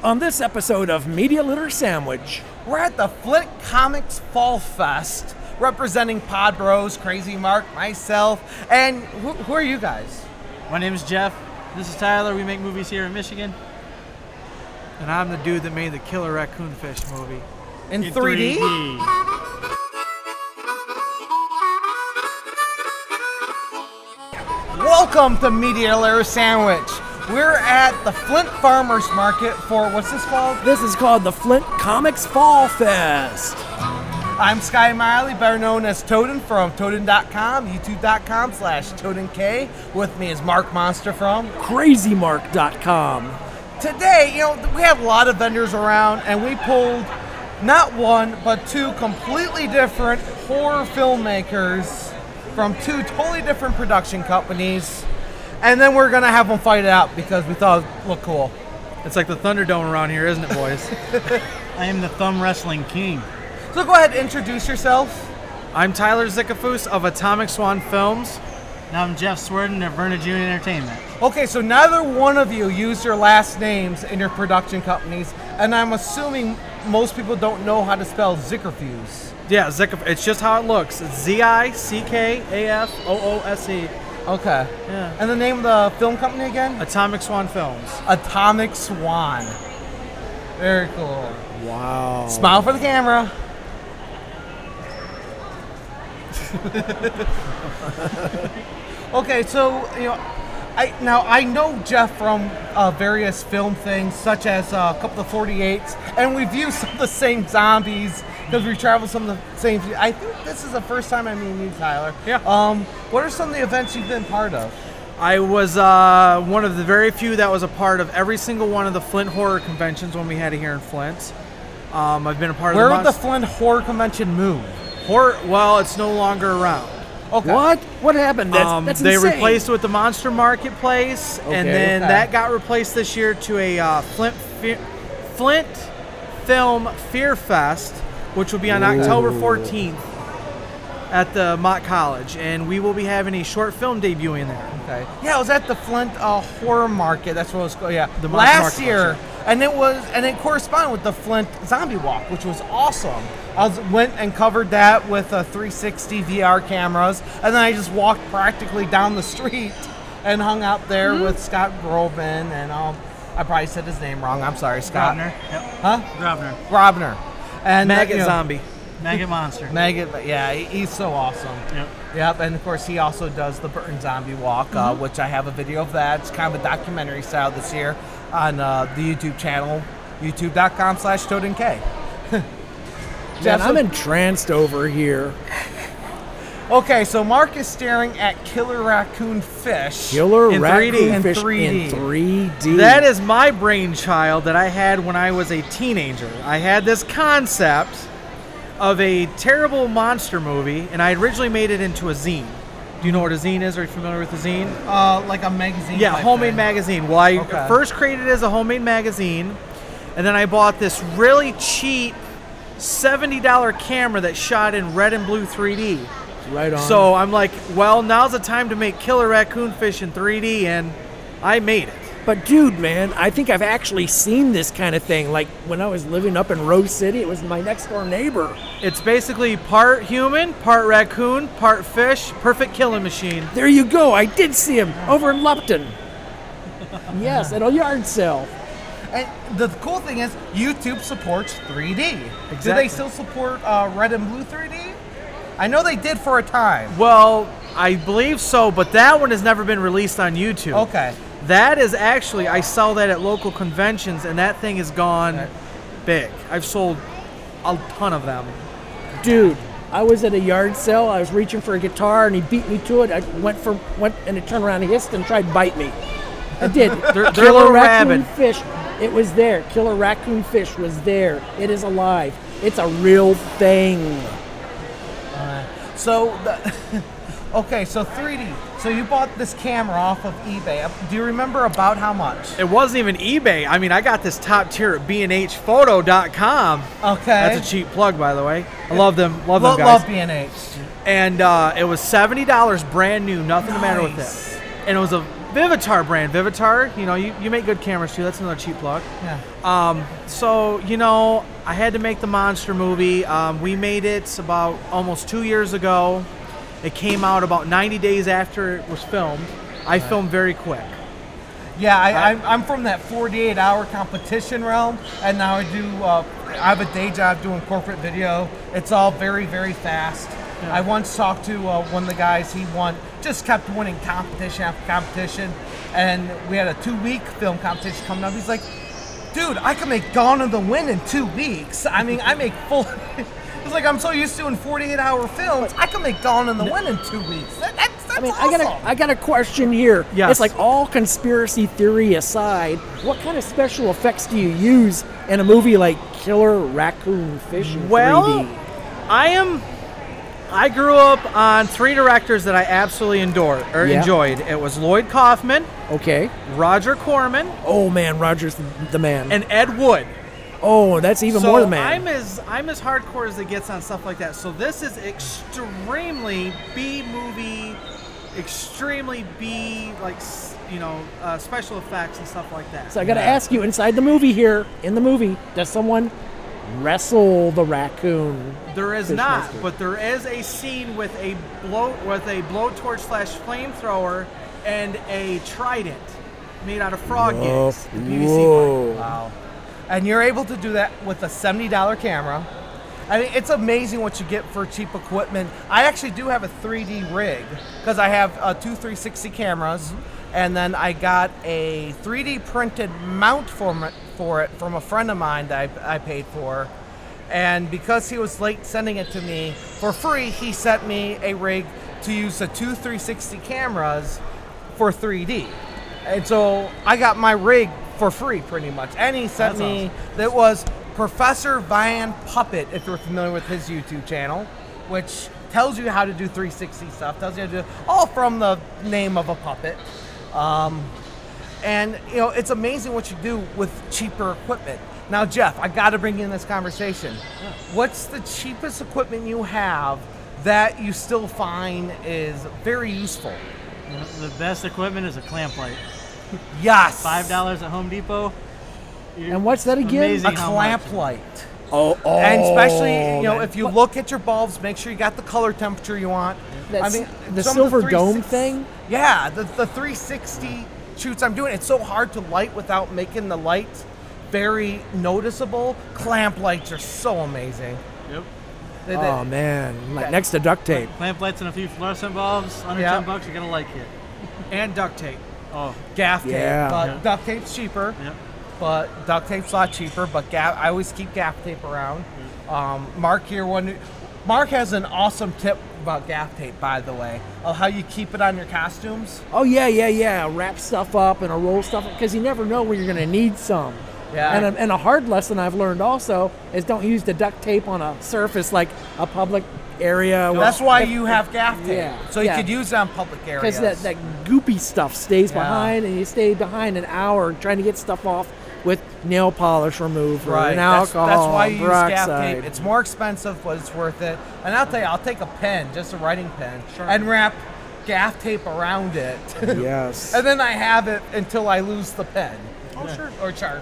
On this episode of Media Litter Sandwich, we're at the Flint Comics Fall Fest, representing Pod Bros, Crazy Mark, myself, and who are you guys? My name is Jeff. This is Tyler. We make movies here in Michigan. And I'm the dude that made the Killer Raccoon Fish movie. In 3D? Welcome to Media Litter Sandwich. We're at the Flint Farmers Market for, what's this called? This is called the Flint Comics Fall Fest. I'm Sky Miley, better known as Toden from Toden.com, youtube.com/TodenK. With me is Mark Monster from CrazyMark.com. Today, we have a lot of vendors around, and we pulled not one, but two completely different horror filmmakers from two totally different production companies. And then we're going to have them fight it out because we thought it looked cool. It's like the Thunderdome around here, isn't it, boys? I am the Thumb Wrestling King. So go ahead and introduce yourself. I'm Tyler Zickafoos of Atomic Swan Films. And I'm Jeff Swerden of Verna June Entertainment. Okay, so neither one of you used your last names in your production companies, and I'm assuming most people don't know how to spell Zickafoos. Yeah, Zickafoos. It's just how it looks. It's Zickafoose. Okay. Yeah. And the name of the film company again? Atomic Swan Films. Atomic Swan. Very cool. Wow. Smile for the camera. Okay, so I know Jeff from various film things, such as a couple of 48s, and we've used some of the same zombies because we traveled some of the same. I think this is the first time I'm meeting you, Tyler. Yeah. What are some of the events you've been part of? I was one of the very few that was a part of every single one of the Flint horror conventions when we had it here in Flint. I've been a part Where of did the Flint Horror Convention move? horror. Well, it's no longer around. Okay. What? What happened? That's they insane. replaced it with the Monster Marketplace, and then that got replaced this year to a Flint Film Fear Fest, which will be on October 14th at the Mott College, and we will be having a short film debuting there. Okay. Yeah, I was at the Flint Horror Market. That's what it was called. Yeah, The last Market year, and it corresponded with the Flint Zombie Walk, which was awesome. Went and covered that with 360 VR cameras, and then I just walked practically down the street and hung out there with Scott Grobin, and I probably said his name wrong. I'm sorry, Scott. Grobner. Yep. Huh? Grobner. And Maggot Zombie. Maggot Monster. Maggot, yeah, he's so awesome. Yep, and of course he also does the Burton Zombie Walk, which I have a video of that. It's kind of a documentary style this year on the YouTube channel, youtube.com/TodenK. Man, I'm entranced over here. Okay, so Mark is staring at Killer Raccoon Fish. Killer In Raccoon 3D. Fish In 3D. in 3D. That is my brainchild that I had when I was a teenager. I had this concept of a terrible monster movie, and I originally made it into a zine. Do you know what a zine is? Are you familiar with a zine? Like a magazine. Yeah, type homemade thing. magazine. Well, I Okay. first created it as a homemade magazine, and then I bought this really cheap $70 camera that shot in red and blue 3D. Right on. So I'm like, well, now's the time to make Killer Raccoon Fish in 3D, and I made it. But dude, man, I think I've actually seen this kind of thing. Like when I was living up in Rose City, it was my next door neighbor. It's basically part human, part raccoon, part fish, perfect killing machine. There you go. I did see him over in Lupton. Yes, at a yard sale. And the cool thing is, YouTube supports 3D. Do Exactly. they still support red and blue 3D? I know they did for a time. Well, I believe so, but that one has never been released on YouTube. Okay. That is actually, I sell that at local conventions, and that thing has gone big. I've sold a ton of them. Dude, I was at a yard sale. I was reaching for a guitar, and he beat me to it. I went, and it turned around and hissed and tried to bite me. I did. They're a Killer little Raccoon rabid. Fish. It was there. Killer Raccoon Fish was there. It is alive. It's a real thing. So, okay, so 3D. So you bought this camera off of eBay. Do you remember about how much? It wasn't even eBay. I mean, I got this top tier at BNHphoto.com. Okay. That's a cheap plug, by the way. I love them. Love them guys. Love B&H. And it was $70 brand new, nothing the matter with Nice. it. And it was a Vivitar brand. Vivitar, you know, you make good cameras too. That's another cheap plug. Yeah. So, you know, I had to make the monster movie. We made it about almost 2 years ago. It came out about 90 days after it was filmed. I filmed very quick. Yeah, I'm from that 48-hour competition realm, and now I have a day job doing corporate video. It's all very, very fast. Yeah. I once talked to one of the guys. He just kept winning competition after competition, and we had a 2-week film competition coming up. He's like, dude, I can make Gone with the Wind in 2 weeks. I mean, I make full... It's like, I'm so used to doing 48-hour films, I can make Gone with the Wind in 2 weeks. That's awesome. I got a question here. Yes. It's like, all conspiracy theory aside, what kind of special effects do you use in a movie like Killer Raccoon Fish in 3D? I grew up on 3 directors that I absolutely enjoyed. It was Lloyd Kaufman, Okay. Roger Corman, Oh man, Roger's the man. and Ed Wood. Oh, that's even more the man. I'm as hardcore as it gets on stuff like that. So this is extremely B movie, extremely B, like, you know, special effects and stuff like that. So I got to ask you, inside the movie here, in the movie, does someone wrestle the raccoon? There is Fish not, master? but there is a scene with a blowtorch / flamethrower and a trident made out of frog gigs. The BBC one. Wow. And you're able to do that with a $70 camera. I mean, it's amazing what you get for cheap equipment. I actually do have a 3D rig because I have 2 360 cameras, and then I got a 3D printed mount for it from a friend of mine that I paid for. And because he was late sending it to me for free, he sent me a rig to use the 2 360 cameras for 3D. And so I got my rig for free, pretty much. And he sent me, that was Professor Van Puppet, if you're familiar with his YouTube channel, which tells you how to do 360 stuff, tells you how to do all from the name of a puppet. And, you know, it's amazing what you do with cheaper equipment. Now, Jeff, I got to bring you in this conversation. What's the cheapest equipment you have that you still find is very useful? The best equipment is a clamp light. Yes. $5 at Home Depot. And what's that again? Amazing A how clamp much. light. Oh, And especially, you know, man. if you look at your bulbs, make sure you got the color temperature you want. That's the some of silver dome 360 thing? Yeah, the 360 shoots I'm doing, it's so hard to light without making the light very noticeable. Clamp lights are so amazing. Yep. Oh man, like next to duct tape. Clamp lights and a few fluorescent bulbs. Under Yeah. $10, you're gonna like it. And duct tape. Oh, Gaff tape, Yeah. but Yeah. duct tape's cheaper. yep. But duct tape's a lot cheaper. But I always keep gaff tape around. Mark here, Mark has an awesome tip about gaff tape, by the way, of how you keep it on your costumes. Oh yeah. Wrap stuff up and roll stuff because you never know when you're gonna need some. Yeah. And a hard lesson I've learned also is don't use the duct tape on a surface like a public area. That's why you have gaff tape, Yeah, so you yeah. could use it on public areas. Because that goopy stuff stays Yeah. behind, and you stay behind an hour trying to get stuff off with nail polish remover Right. and That's alcohol. why you use gaff peroxide. tape. It's more expensive, but it's worth it. And I'll tell you, I'll take a pen, just a writing pen, and wrap gaff tape around it. Yes. And then I have it until I lose the pen. Oh, sure. Or Sharpie.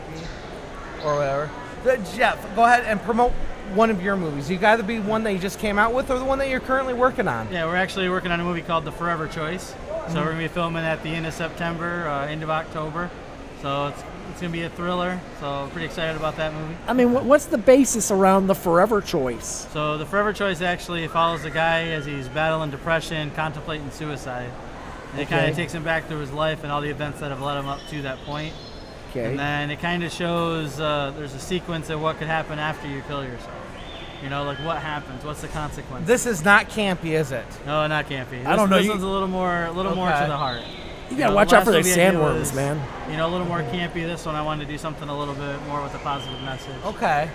Or whatever. Jeff, go ahead and promote one of your movies. You got to be one that you just came out with or the one that you're currently working on. Yeah, we're actually working on a movie called The Forever Choice. So we're gonna be filming at the end of September, end of October. So it's gonna be a thriller. So pretty excited about that movie. I mean, what's the basis around the Forever Choice? So The Forever Choice actually follows a guy as he's battling depression, contemplating suicide. And it kind Okay. of takes him back through his life and all the events that have led him up to that point. Okay. And then it kind of shows there's a sequence of what could happen after you kill yourself. You know, like what happens? What's the consequence? This is not campy, is it? No, not campy. I don't know, This you- one's a little more Okay. to the heart. You gotta know, watch the out for last those movie I did sandworms, was, man. You know, a little more campy. This one I wanted to do something a little bit more with a positive message. Okay.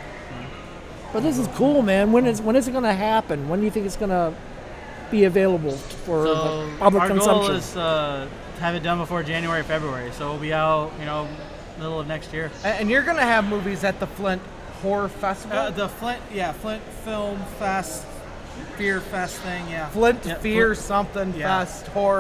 But this is cool, man. When is it gonna happen? When do you think it's gonna be available for So the public our consumption? goal is to have it done before January, February. So we'll be out, you know, middle of next year. And you're going to have movies at the Flint Horror Festival? The Flint Film Fest, Fear Fest thing, yeah. Flint Yeah, Fear something Yeah. Fest Horror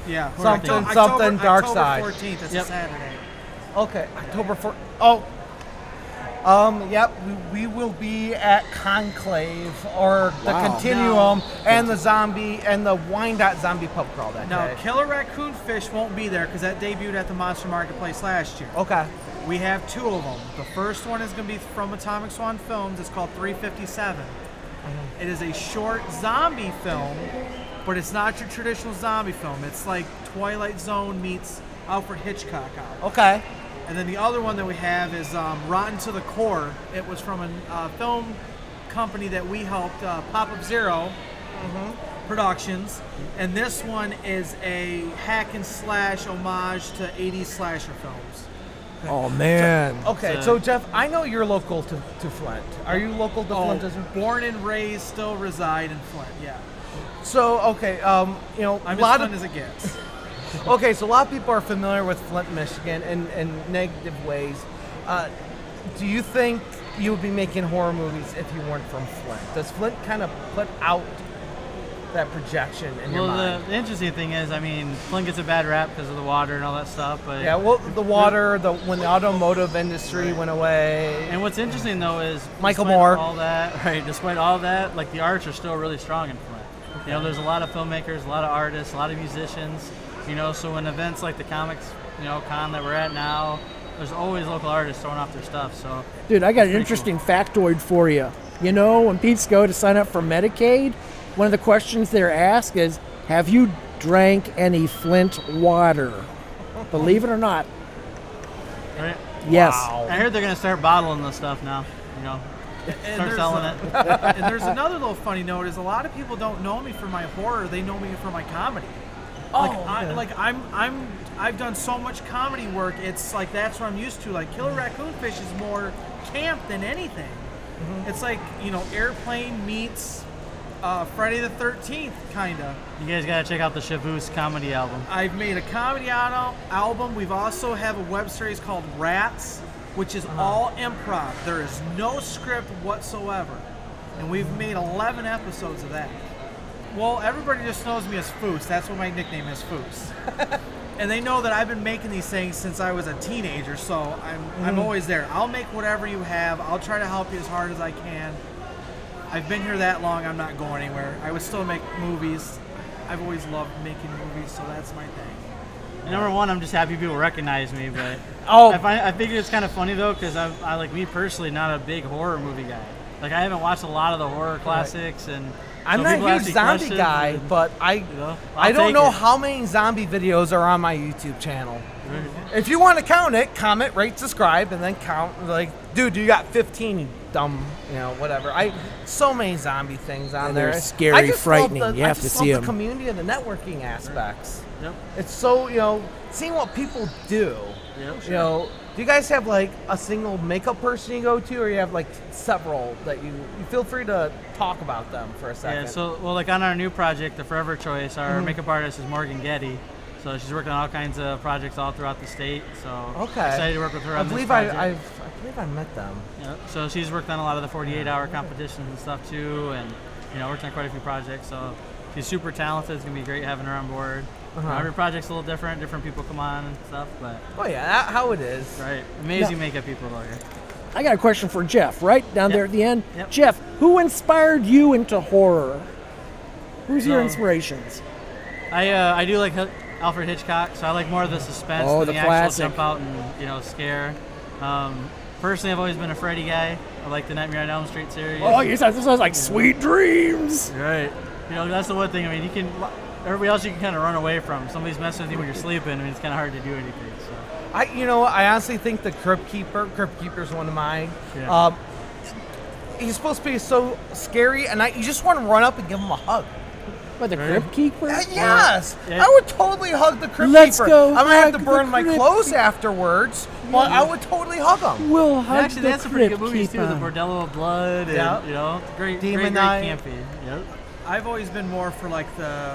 Yeah. Something Dark October Side. 14th. It's Yep. a Saturday. Okay, October 4th. Oh. Yep, we will be at Conclave or the Wow. Continuum and the Zombie and the Wyandotte Zombie Pub Crawl that Now, day. Killer Raccoon Fish won't be there because that debuted at the Monster Marketplace last year. Okay. We have two of them. The first one is going to be from Atomic Swan Films. It's called 357. It is a short zombie film, but it's not your traditional zombie film. It's like Twilight Zone meets Alfred Hitchcock out. Okay. And then the other one that we have is Rotten to the Core. It was from a film company that we helped, Pop-Up Zero Productions. And this one is a hack and slash homage to 80s slasher films. Oh man. Okay, so Jeff, I know you're local to Flint. Are you local to Flint as well? Born and raised, still reside in Flint, yeah. So, okay, you know, I'm a lot as Flint of as it gets. okay, so a lot of people are familiar with Flint, Michigan, in negative ways. Do you think you would be making horror movies if you weren't from Flint? Does Flint kind of put out that projection in your Well, mind? the interesting thing is, I mean, Flint gets a bad rap because of the water and all that stuff, but Yeah, well, the water, when the automotive industry went away. And what's interesting though is Michael despite Moore. all that, right? Despite all that, like the arts are still really strong in Flint. You know, there's a lot of filmmakers, a lot of artists, a lot of musicians. You know, so when events like the comics, con that we're at now, there's always local artists throwing off their stuff. So, Dude, I got an interesting factoid for you. You know, when Pete's go to sign up for Medicaid, one of the questions they're asked is, have you drank any Flint water? Believe it or not. right? Yes. I heard they're gonna start bottling this stuff now. You know, start selling it. And there's another little funny note is a lot of people don't know me for my horror, they know me for my comedy. I've done so much comedy work. It's like that's what I'm used to. Like Killer Raccoon Fish is more camp than anything. It's like Airplane meets Friday the 13th, kinda. You guys gotta check out the Chavoos comedy album. I've made a comedy album. We've also have a web series called Rats, which is all improv. There is no script whatsoever, and we've made 11 episodes of that. Well, everybody just knows me as Foos. That's what my nickname is, Foos. And they know that I've been making these things since I was a teenager, so I'm always there. I'll make whatever you have. I'll try to help you as hard as I can. I've been here that long. I'm not going anywhere. I would still make movies. I've always loved making movies, so that's my thing. And number one, I'm just happy people recognize me, but Oh. I figure it's kind of funny though, because I like me personally, not a big horror movie guy. Like I haven't watched a lot of the horror classics, and I'm so not people a ask huge me zombie questions, guy, and, but I I'll don't take know it. how many zombie videos are on my YouTube channel. If you want to count it, comment, rate, subscribe, and then count. Like, dude, you got 15, you dumb, whatever. So many zombie things on And there. they're scary, I just frightening. Love You have to see the 'em. community and the networking aspects. Yep. It's so seeing what people do. Yep. Do you guys have like a single makeup person you go to, or you have like several that you feel free to talk about them for a second? Yeah, so, like on our new project, The Forever Choice, our makeup artist is Morgan Getty. So she's working on all kinds of projects all throughout the state. So Okay. excited to work with her on I this believe project. I believe I met them. Yeah, so she's worked on a lot of the 48-hour competitions and stuff too, and worked on quite a few projects. So she's super talented. It's gonna be great having her on board. Every project's a little different. Different people come on and stuff, but Oh yeah, that's how it is. right, amazing makeup people out here. I got a question for Jeff, right down Yep. there at the end. Yep. Jeff, who inspired you into horror? Who's your So- inspirations? I do like Alfred Hitchcock, so I like more of the suspense Oh, than the the actual classic. jump out and scare. Personally, I've always been a Freddy guy. I like the Nightmare on Elm Street series. Oh, you said this was like Sweet Dreams. Right. That's the one thing. I mean, you can. Everybody else you can kind of run away from. Somebody's messing with you when you're sleeping. I mean, it's kind of hard to do anything. So. I honestly think the Crypt Keeper's one of mine. Yeah. He's supposed to be so scary, and you just want to run up and give him a hug. But the Right. Crypt Keeper? Yes, Yeah. I would totally hug the Crypt Let's Keeper. go I'm gonna have to hug burn the my Crypt clothes Keeper. afterwards, but I would totally hug him. We'll hug Actually, the that's some pretty Crypt good movies too. The Keeper. Bordello of Blood, and Yeah. great, Demon great, Knight. campy. Yep. I've always been more for like the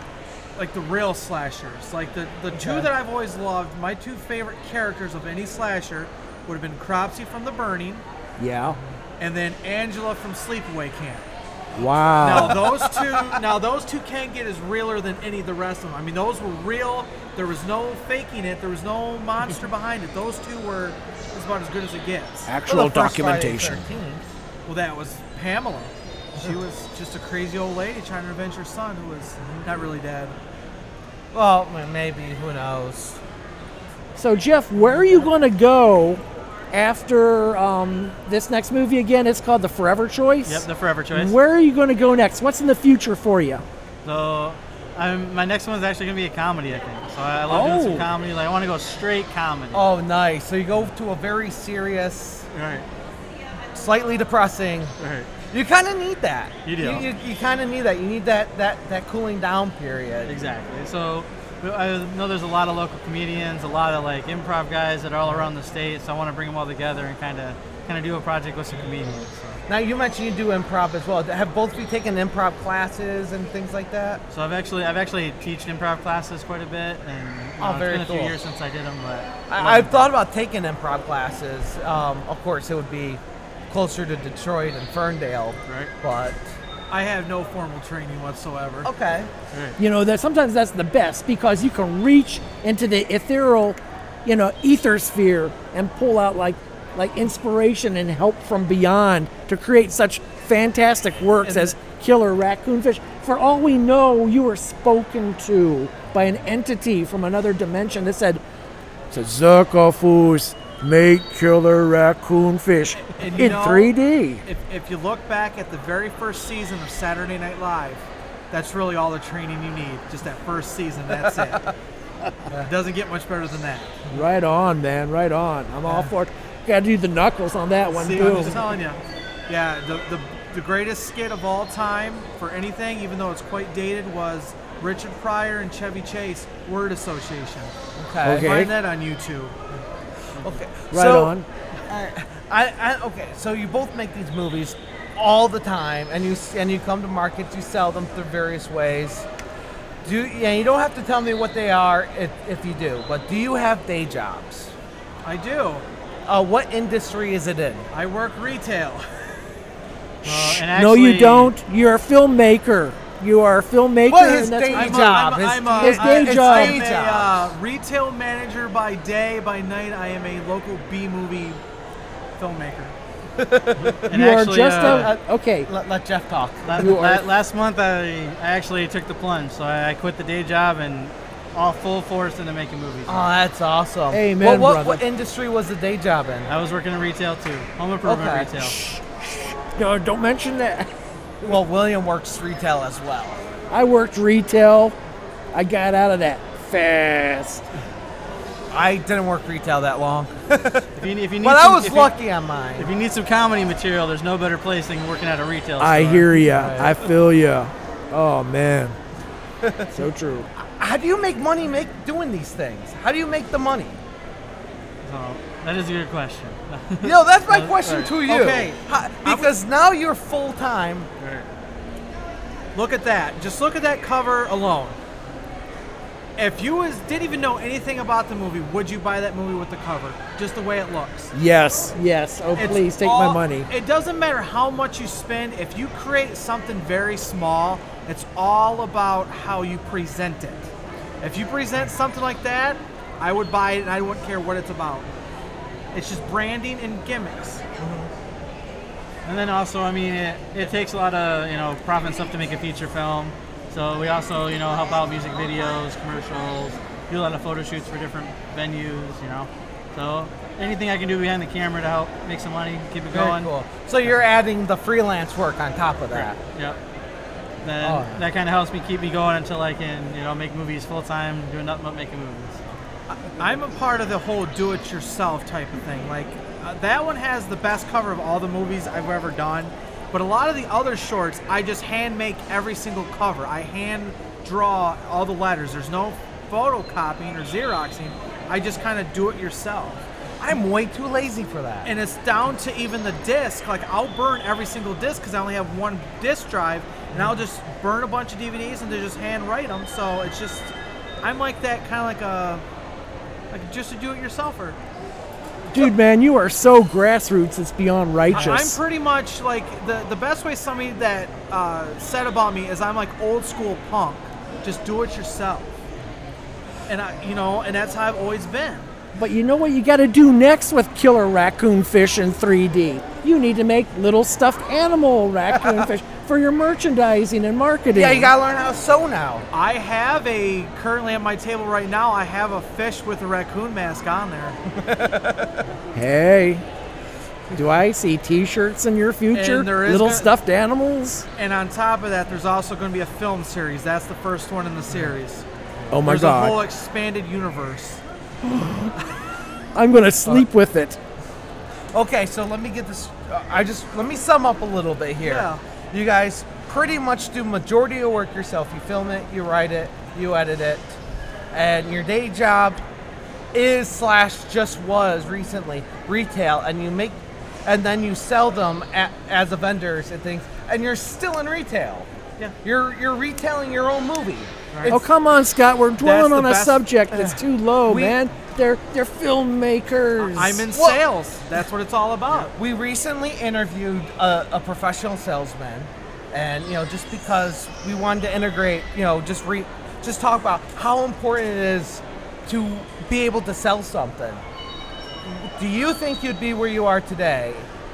real slashers. Like the two that I've always loved, my two favorite characters of any slasher would have been Cropsy from The Burning Yeah. and then Angela from Sleepaway Camp. Wow. Now those two can get as realer than any of the rest of them. I mean, those were real. There was no faking it. There was no monster behind it. Those two were about as good as it gets. Actual Well, the first documentation. Friday the 13th. Well, that was Pamela. She was just a crazy old lady trying to avenge her son, who was not really dead. Well, maybe. Who knows? So, Jeff, where are you going to go after this next movie again? It's called The Forever Choice. Yep, The Forever Choice. Where are you going to go next? What's in the future for you? So, my next one's actually going to be a comedy, I think. So I love doing some comedy. Like, I want to go straight comedy. Oh, nice. So you go to a very serious, Right. slightly depressing. Right. You kind of need that. You do. You kind of need that. You need that cooling down period. Exactly. So I know there's a lot of local comedians, a lot of like improv guys that are all around the state. So I want to bring them all together and kind of do a project with some comedians. So. Now you mentioned you do improv as well. Have both of you taken improv classes and things like that? So I've actually taught improv classes quite a bit, and very it's been a cool. few years since I did them. But I've thought about taking improv classes. Of course, it would be closer to Detroit and Ferndale, Right. But I have no formal training whatsoever. okay. You know, that sometimes that's the best because you can reach into the ethereal, ether sphere and pull out like inspiration and help from beyond to create such fantastic works as Killer Raccoon Fish. For all we know, you were spoken to by an entity from another dimension that said, Zerkofus, make Killer Raccoon Fish And in 3D. If you look back at the very first season of Saturday Night Live, that's really all the training you need. Just that first season, that's it. It doesn't get much better than that. Right on, man, right on. I'm all for it. Got to do the knuckles on that one, See, too. I'm just telling you. Yeah, the greatest skit of all time for anything, even though it's quite dated, was Richard Pryor and Chevy Chase, Word Association. Okay. Find that on YouTube. Okay. Right so, on. Okay. So you both make these movies all the time, and you come to markets, you sell them through various ways. You don't have to tell me what they are if you do, but do you have day jobs? I do. What industry is it in? I work retail. and No, you actually- don't. You're a filmmaker. You are a filmmaker. What is and that's day what- job? His day job. I'm a retail manager by day. By night, I am a local B-movie filmmaker. And You are actually, just okay. Let Jeff talk. You are- last month, I actually took the plunge. So I quit the day job and all full force into making movies. Oh, that's awesome. Amen, what brother. industry was the day job in? I was working in retail too, home improvement Okay. retail. No, don't mention that. Well, William works retail as well. I worked retail. I got out of that fast. I didn't work retail that long, If you need but I some- was if you- lucky on mine. If you need some comedy material, there's no better place than working at a retail store. I hear ya. I feel ya. Oh man, so true. How do you make money doing these things? How do you make the money? So, that is a good question. That's my question right. to you. Okay. Because now you're full time. Look at that. Just look at that cover alone. If you didn't even know anything about the movie, would you buy that movie with the cover? Just the way it looks. Yes. Oh, It's please take all- my money. It doesn't matter how much you spend. If you create something very small, it's all about how you present it. If you present something like that, I would buy it and I wouldn't care what it's about. It's just branding and gimmicks. And then also, I mean, it takes a lot of, profit and stuff to make a feature film. So we also, help out music videos, commercials, do a lot of photo shoots for different venues, So anything I can do behind the camera to help make some money, keep it Very going. cool. So you're adding the freelance work on top of that. Yep. Then that kind of helps me keep me going until I can, make movies full time, doing nothing but making movies. I'm a part of the whole do-it-yourself type of thing. Like, that one has the best cover of all the movies I've ever done. But a lot of the other shorts, I just hand make every single cover. I hand draw all the letters. There's no photocopying or Xeroxing. I just kind of do it yourself. I'm way too lazy for that. And it's down to even the disc. Like, I'll burn every single disc because I only have one disc drive, and I'll just burn a bunch of DVDs and they just hand write them. So it's just, I'm like that, kind of like just a do-it-yourselfer. Dude, man, you are so grassroots, it's beyond righteous. I'm pretty much like the best way somebody that said about me is I'm like old school punk. Just do it yourself. And and that's how I've always been. But you know what you got to do next with killer raccoon fish in 3D? You need to make little stuffed animal raccoon fish for your merchandising and marketing. Yeah, you gotta learn how to sew now. I have currently at my table right now, I have a fish with a raccoon mask on there. Hey, do I see T-shirts in your future? And there is Little stuffed animals? And on top of that, there's also going to be a film series. That's the first one in the series. Oh my There's God. a whole expanded universe. I'm going to sleep with it. Okay, so let me get this. Let me sum up a little bit here. Yeah. You guys pretty much do majority of work yourself. You film it, you write it, you edit it, and your day job is / just was recently retail, and then you sell them as a vendors and things, and you're still in retail. Yeah. You're retailing your own movie. Right. Oh, come on, Scott. We're dwelling the on a best- subject that's too low, We- man. They're filmmakers. I'm in Well- sales. That's what it's all about. We recently interviewed a professional salesman, and just because we wanted to integrate, just talk about how important it is to be able to sell something. Do you think you'd be where you are today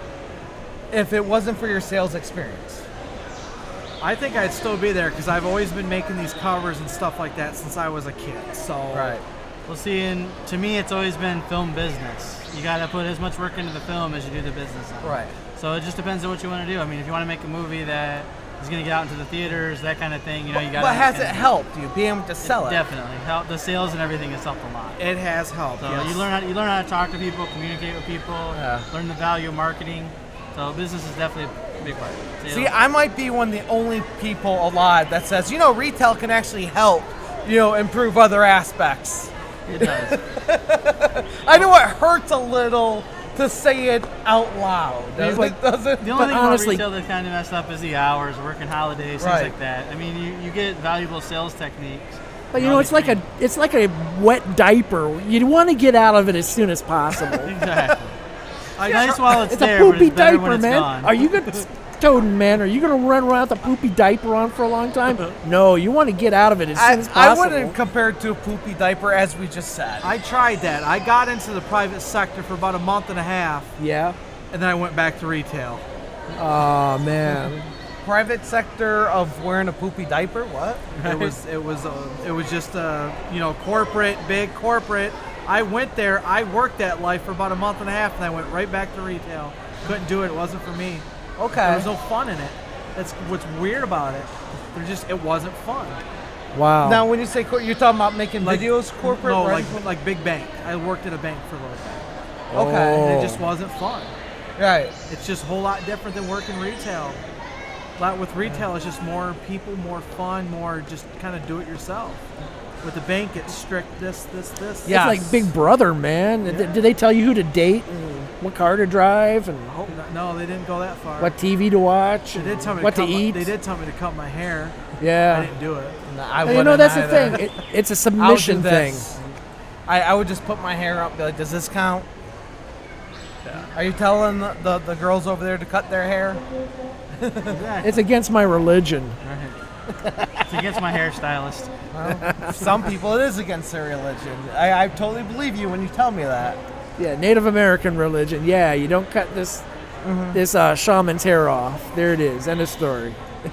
if it wasn't for your sales experience? I think I'd still be there because I've always been making these covers and stuff like that since I was a kid. So Well, see, and to me, it's always been film business. You got to put as much work into the film as you do the business on. Right. So it just depends on what you want to do. I mean, if you want to make a movie that is going to get out into the theaters, that kind of thing, you got to. But has it helped you being able to sell it? Definitely. The sales and everything has helped a lot. it has helped. So yes. you learn how to talk to people, communicate with people, learn the value of marketing. So business is definitely a big part. Sales. See, I might be one of the only people alive that says, retail can actually help, improve other aspects. It does. I know it hurts a little to say it out loud. Does it? The only thing honestly- about retail that's kind of messed up is the hours, working holidays, things Right. like that. I mean, you get valuable sales techniques. But it's like a wet diaper. You want to get out of it as soon as possible. Exactly. Nice while it's It's there, a but poopy it's better when diaper, it's man. gone. Are you good, Toad man? Are you going to run around with a poopy diaper on for a long time? No, you want to get out of it as soon as I possible. wouldn't compare it to a poopy diaper, as we just said. I tried that. I got into the private sector for about a month and a half, Yeah. and then I went back to retail. Oh man. Private sector of wearing a poopy diaper? What? It was just corporate, big corporate. I went there. I worked that life for about a month and a half, and I went right back to retail. Couldn't do it. It wasn't for me. There Okay. was no fun in it. That's what's weird about it. It wasn't fun. Wow. Now, when you say you're talking about making videos corporate, No, right? like big bank. I worked at a bank for a little bit. Okay. And Oh. it just wasn't fun. Right. It's just a whole lot different than working retail. With retail, it's just more people, more fun, more just kind of do it yourself. With the bank, it's strict this. Yeah. It's like Big Brother, man. Did they tell you who to date and what car to drive and No, they didn't go that far. what TV to watch? They did tell me what to to cut eat. They did tell me to cut my hair. I Yeah. didn't do it. No, I And wouldn't that's the either. thing. It's a I would do submission thing. this. I would just put my hair up and be like, does this count? Are you telling the girls over there to cut their hair? Exactly. It's against my religion. Right. It's against my hairstylist. Well, some people it is against their religion. I totally believe you when you tell me that. Yeah, Native American religion. Yeah, you don't cut this shaman's hair off. There it is. End of story.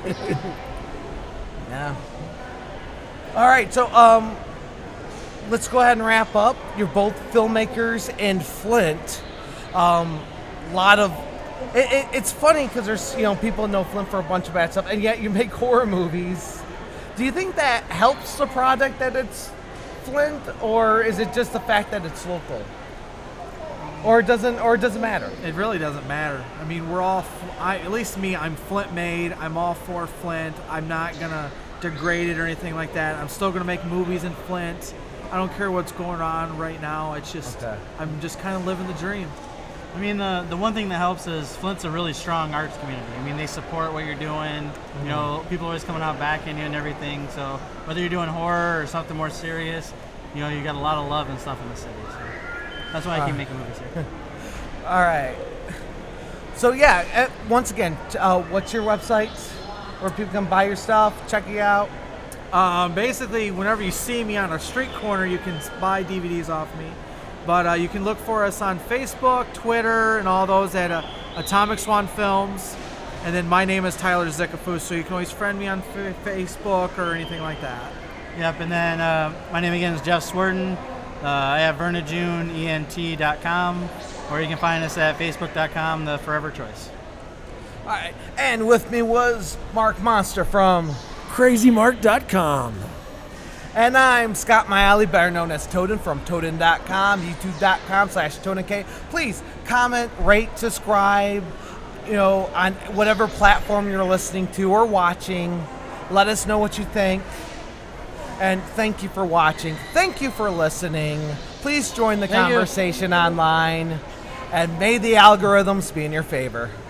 Yeah. All right, so let's go ahead and wrap up. You're both filmmakers in Flint. Lot of it's funny because there's people know Flint for a bunch of bad stuff, and yet you make horror movies. Do you think that helps the product that it's Flint, or is it just the fact that it's local? Or it doesn't matter? It really doesn't matter. I mean, we're all, at least me, I'm Flint made. I'm all for Flint. I'm not going to degrade it or anything like that. I'm still going to make movies in Flint. I don't care what's going on right now. It's just, Okay. I'm just kind of living the dream. I mean, the one thing that helps is Flint's a really strong arts community. I mean, they support what you're doing. People are always coming out backing you and everything. So whether you're doing horror or something more serious, you got a lot of love and stuff in the city. So. That's why I keep making movies here. All right. So yeah, once again, what's your website where people can buy your stuff, check you out? Basically, whenever you see me on a street corner, you can buy DVDs off me. But you can look for us on Facebook, Twitter, and all those at Atomic Swan Films. And then my name is Tyler Zickafoos, so you can always friend me on Facebook or anything like that. Yep, and then my name again is Jeff Swerden. I have VernaJuneENT.com, or you can find us at Facebook.com, The Forever Choice. All right. And with me was Mark Monster from CrazyMark.com. And I'm Scott Miali, better known as Toden from Toden.com, YouTube.com/TodenK. Please comment, rate, subscribe, on whatever platform you're listening to or watching. Let us know what you think. And thank you for watching. Thank you for listening. Please join the conversation online. And may the algorithms be in your favor.